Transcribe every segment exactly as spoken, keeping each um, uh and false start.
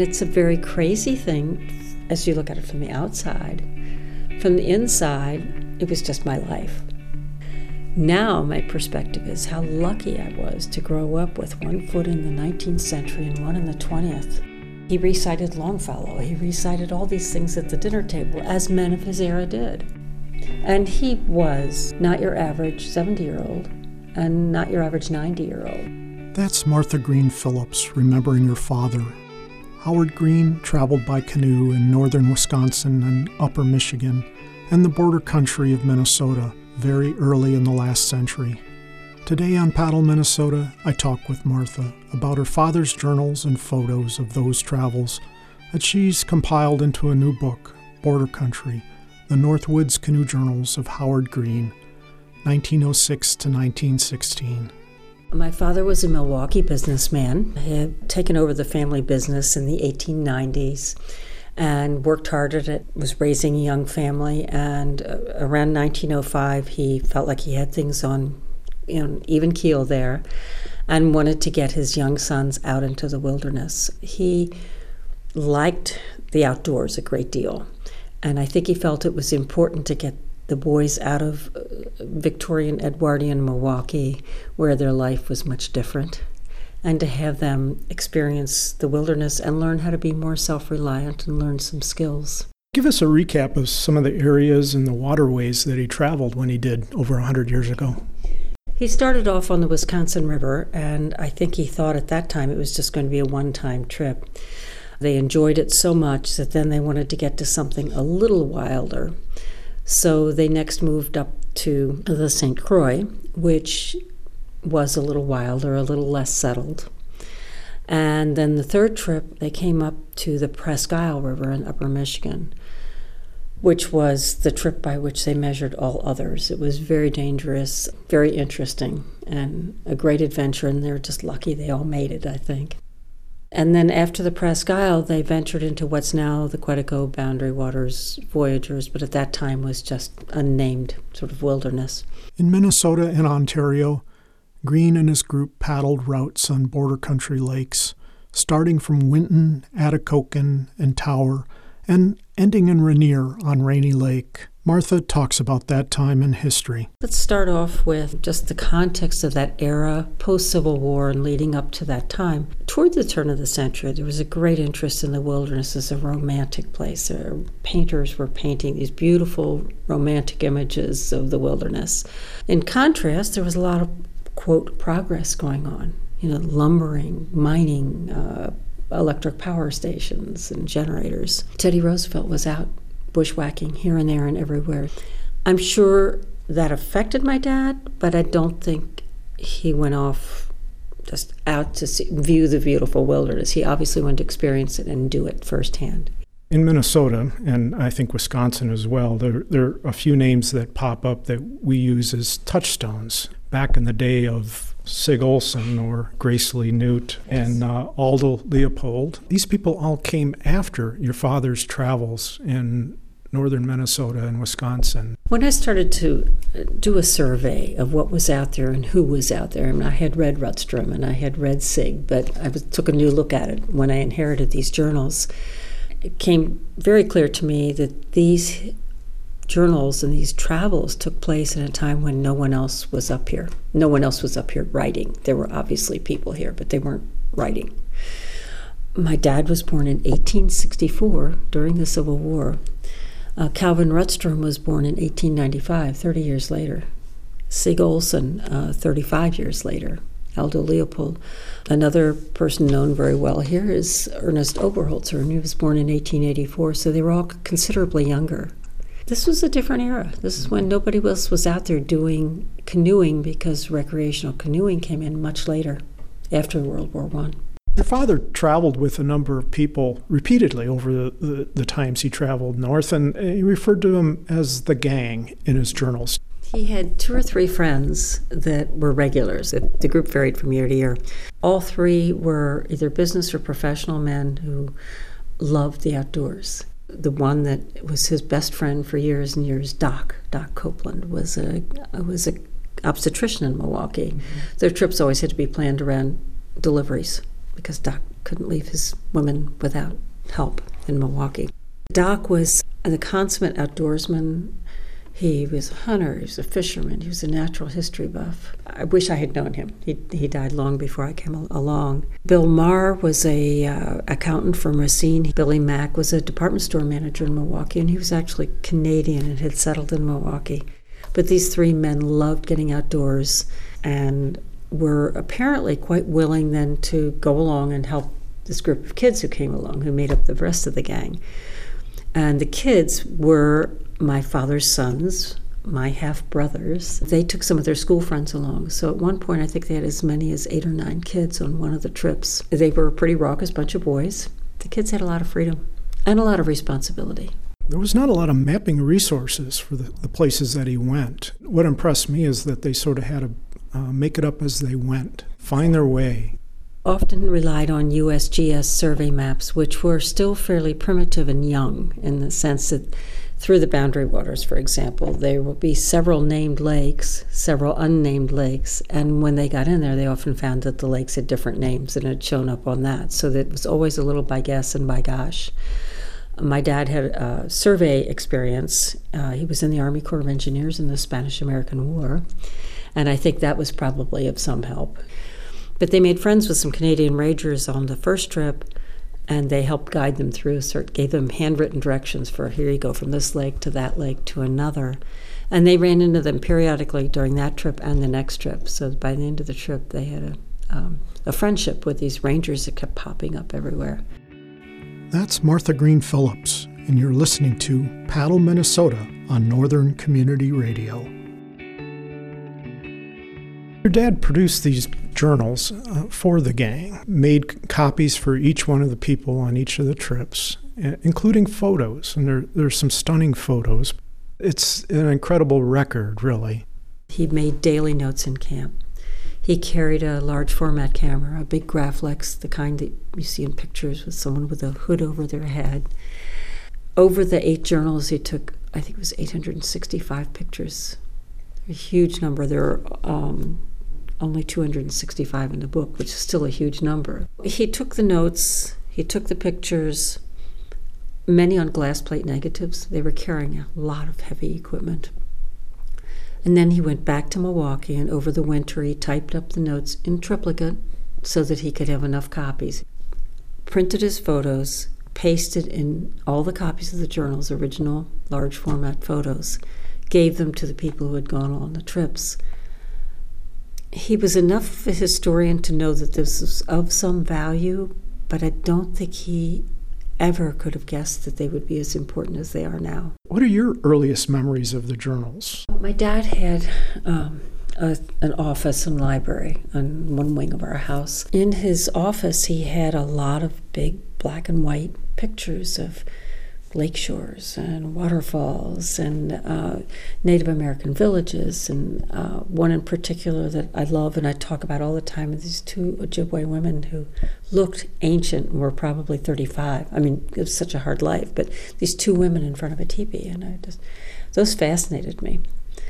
It's a very crazy thing as you look at it from the outside. From the inside, it was just my life. Now my perspective is how lucky I was to grow up with one foot in the nineteenth century and one in the twentieth. He recited Longfellow. He recited all these things at the dinner table, as men of his era did. And he was not your average seventy-year-old and not your average ninety-year-old. That's Martha Green Phillips remembering her father. Howard Green traveled by canoe in northern Wisconsin and upper Michigan and the border country of Minnesota very early in the last century. Today on Paddle Minnesota, I talk with Martha about her father's journals and photos of those travels that she's compiled into a new book, Border Country, The Northwoods Canoe Journals of Howard Green, nineteen oh six to nineteen sixteen. My father was a Milwaukee businessman. He had taken over the family business in the eighteen nineties and worked hard at it, was raising a young family, and uh, around nineteen oh five he felt like he had things on you know, even keel there and wanted to get his young sons out into the wilderness. He liked the outdoors a great deal, and I think he felt it was important to get the boys out of Victorian Edwardian Milwaukee, where their life was much different, and to have them experience the wilderness and learn how to be more self-reliant and learn some skills. Give us a recap of some of the areas and the waterways that he traveled when he did over one hundred years ago. He started off on the Wisconsin River, and I think he thought at that time it was just going to be a one-time trip. They enjoyed it so much that then they wanted to get to something a little wilder. So they next moved up to the Saint Croix, which was a little wilder, a little less settled. And then the third trip, they came up to the Presque Isle River in upper Michigan, which was the trip by which they measured all others. It was very dangerous, very interesting, and a great adventure, and they were just lucky they all made it, I think. And then after the Presque Isle, they ventured into what's now the Quetico Boundary Waters Voyageurs, but at that time was just unnamed sort of wilderness. In Minnesota and Ontario, Green and his group paddled routes on border country lakes, starting from Winton, Atikokan, and Tower, and ending in Rainier on Rainy Lake. Martha talks about that time in history. Let's start off with just the context of that era, post-Civil War and leading up to that time. Toward the turn of the century, there was a great interest in the wilderness as a romantic place. Uh, painters were painting these beautiful romantic images of the wilderness. In contrast, there was a lot of, quote, progress going on. You know, lumbering, mining, uh, electric power stations and generators. Teddy Roosevelt was out bushwhacking here and there and everywhere. I'm sure that affected my dad, but I don't think he went off just out to see, view the beautiful wilderness. He obviously wanted to experience it and do it firsthand. In Minnesota, and I think Wisconsin as well, there, there are a few names that pop up that we use as touchstones. Back in the day of Sig Olson or Grace Lee Newt and uh, Aldo Leopold, these people all came after your father's travels in northern Minnesota and Wisconsin. When I started to do a survey of what was out there and who was out there, I mean, I had read Rutstrom and I had read Sig, but I was, took a new look at it when I inherited these journals. It came very clear to me that these journals and these travels took place in a time when no one else was up here. No one else was up here writing. There were obviously people here, but they weren't writing. My dad was born in eighteen sixty-four during the Civil War. Uh, Calvin Rutstrom was born in eighteen ninety-five, thirty years later. Sig Olson, uh, thirty-five years later. Aldo Leopold. Another person known very well here is Ernest Oberholzer, and he was born in eighteen eighty-four, so they were all considerably younger. This was a different era. This is when nobody else was out there doing canoeing because recreational canoeing came in much later, after World War One. Your father traveled with a number of people repeatedly over the, the, the times he traveled north, and he referred to them as the gang in his journals. He had two or three friends that were regulars. The group varied from year to year. All three were either business or professional men who loved the outdoors. The one that was his best friend for years and years, Doc, Doc Copeland, was a was a obstetrician in Milwaukee. Mm-hmm. Their trips always had to be planned around deliveries because Doc couldn't leave his women without help in Milwaukee. Doc was the consummate outdoorsman. He was a hunter, he was a fisherman, he was a natural history buff. I wish I had known him. He he died long before I came along. Bill Maher was a uh, accountant from Racine. Billy Mack was a department store manager in Milwaukee, and he was actually Canadian and had settled in Milwaukee. But these three men loved getting outdoors and were apparently quite willing then to go along and help this group of kids who came along, who made up the rest of the gang. And the kids were my father's sons, my half-brothers. They took some of their school friends along. So at one point, I think they had as many as eight or nine kids on one of the trips. They were a pretty raucous bunch of boys. The kids had a lot of freedom and a lot of responsibility. There was not a lot of mapping resources for the, the places that he went. What impressed me is that they sort of had to uh, make it up as they went, find their way. Often relied on U S G S survey maps, which were still fairly primitive and young in the sense that through the Boundary Waters, for example, there will be several named lakes, several unnamed lakes, and when they got in there, they often found that the lakes had different names and had shown up on that, so that it was always a little by guess and by gosh. My dad had a survey experience. Uh, he was in the Army Corps of Engineers in the Spanish-American War, and I think that was probably of some help. But they made friends with some Canadian Rangers on the first trip, and they helped guide them through, sort of gave them handwritten directions for, here you go, from this lake to that lake to another. And they ran into them periodically during that trip and the next trip. So by the end of the trip, they had a, um, a friendship with these rangers that kept popping up everywhere. That's Martha Green Phillips, and you're listening to Paddle, Minnesota on Northern Community Radio. Your dad produced these journals uh, for the gang, made copies for each one of the people on each of the trips, including photos, and there, there's some stunning photos. It's an incredible record, really. He made daily notes in camp. He carried a large format camera, a big Graflex, the kind that you see in pictures with someone with a hood over their head. Over the eight journals, he took, I think it was eight hundred sixty-five pictures, a huge number. There are um, only two hundred sixty-five in the book, which is still a huge number. He took the notes, he took the pictures, many on glass plate negatives. They were carrying a lot of heavy equipment. And then he went back to Milwaukee, and over the winter he typed up the notes in triplicate so that he could have enough copies. Printed his photos, pasted in all the copies of the journals, original large format photos, gave them to the people who had gone on the trips. He was enough of a historian to know that this was of some value, but I don't think he ever could have guessed that they would be as important as they are now. What are your earliest memories of the journals? My dad had um, a, an office and library on one wing of our house. In his office, he had a lot of big black and white pictures of lake shores and waterfalls and uh, Native American villages, and uh, one in particular that I love and I talk about all the time is these two Ojibwe women who looked ancient and were probably thirty-five. I mean, it was such a hard life, but these two women in front of a teepee, and I just, those fascinated me.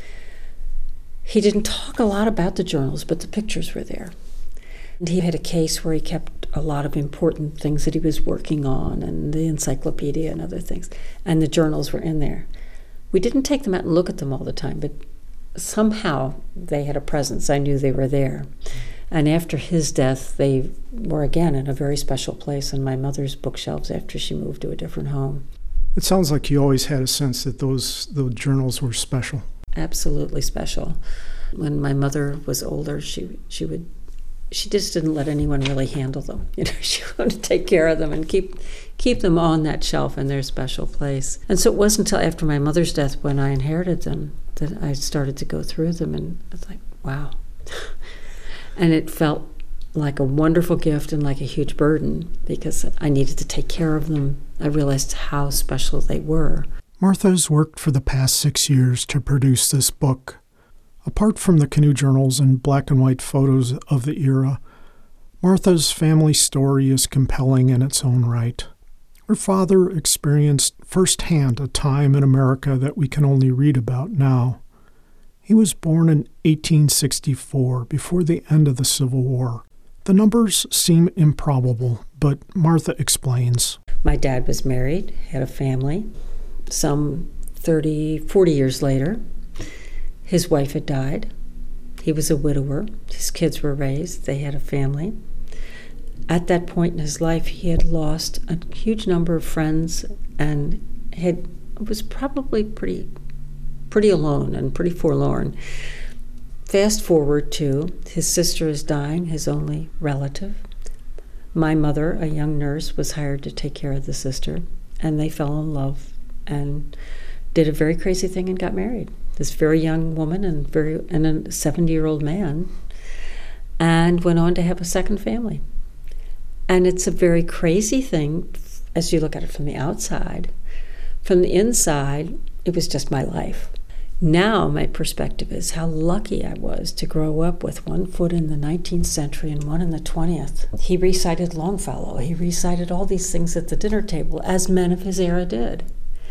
He didn't talk a lot about the journals, but the pictures were there. And he had a case where he kept a lot of important things that he was working on, and the encyclopedia and other things, and the journals were in there. We didn't take them out and look at them all the time, but somehow they had a presence. I knew they were there. And after his death, they were again in a very special place on my mother's bookshelves after she moved to a different home. It sounds like you always had a sense that those, those journals were special. Absolutely special. When my mother was older, she she would She just didn't let anyone really handle them. You know, she wanted to take care of them and keep keep them on that shelf in their special place. And so it wasn't until after my mother's death, when I inherited them, that I started to go through them, and I was like, wow. And it felt like a wonderful gift and like a huge burden because I needed to take care of them. I realized how special they were. Martha's worked for the past six years to produce this book. Apart from the canoe journals and black and white photos of the era, Martha's family story is compelling in its own right. Her father experienced firsthand a time in America that we can only read about now. He was born in eighteen sixty-four, before the end of the Civil War. The numbers seem improbable, but Martha explains. My dad was married, had a family. Some thirty, forty years later, his wife had died. He was a widower. His kids were raised. They had a family. At that point in his life, he had lost a huge number of friends and had was probably pretty, pretty alone and pretty forlorn. Fast forward to his sister is dying, his only relative. My mother, a young nurse, was hired to take care of the sister, and they fell in love and did a very crazy thing and got married. This very young woman and very and a seventy-year-old man, and went on to have a second family. And it's a very crazy thing as you look at it from the outside. From the inside, it was just my life. Now my perspective is how lucky I was to grow up with one foot in the nineteenth century and one in the twentieth. He recited Longfellow. He recited all these things at the dinner table, as men of his era did.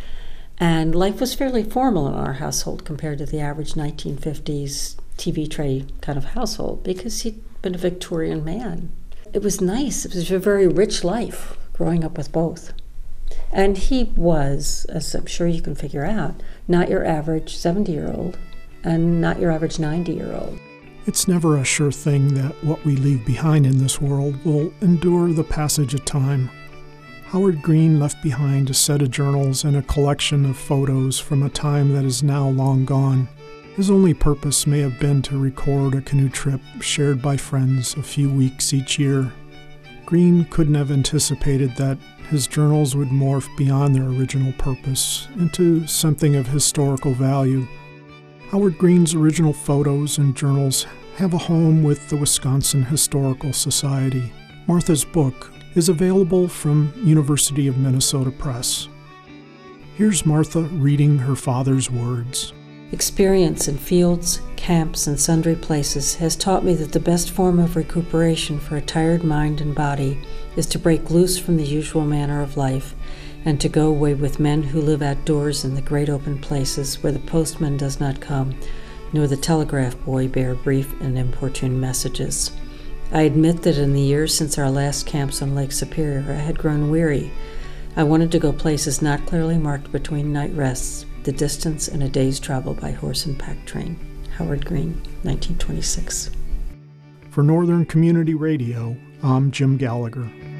And life was fairly formal in our household compared to the average nineteen fifties T V tray kind of household, because he'd been a Victorian man. It was nice. It was a very rich life growing up with both. And he was, as I'm sure you can figure out, not your average seventy-year-old and not your average ninety-year-old. It's never a sure thing that what we leave behind in this world will endure the passage of time. Howard Green left behind a set of journals and a collection of photos from a time that is now long gone. His only purpose may have been to record a canoe trip shared by friends a few weeks each year. Green couldn't have anticipated that his journals would morph beyond their original purpose into something of historical value. Howard Green's original photos and journals have a home with the Wisconsin Historical Society. Martha's book is available from University of Minnesota Press. Here's Martha reading her father's words. Experience in fields, camps, and sundry places has taught me that the best form of recuperation for a tired mind and body is to break loose from the usual manner of life and to go away with men who live outdoors in the great open places where the postman does not come, nor the telegraph boy bear brief and importune messages. I admit that in the years since our last camps on Lake Superior, I had grown weary. I wanted to go places not clearly marked between night rests, the distance and a day's travel by horse and pack train. Howard Green, nineteen twenty-six. For Northern Community Radio, I'm Jim Gallagher.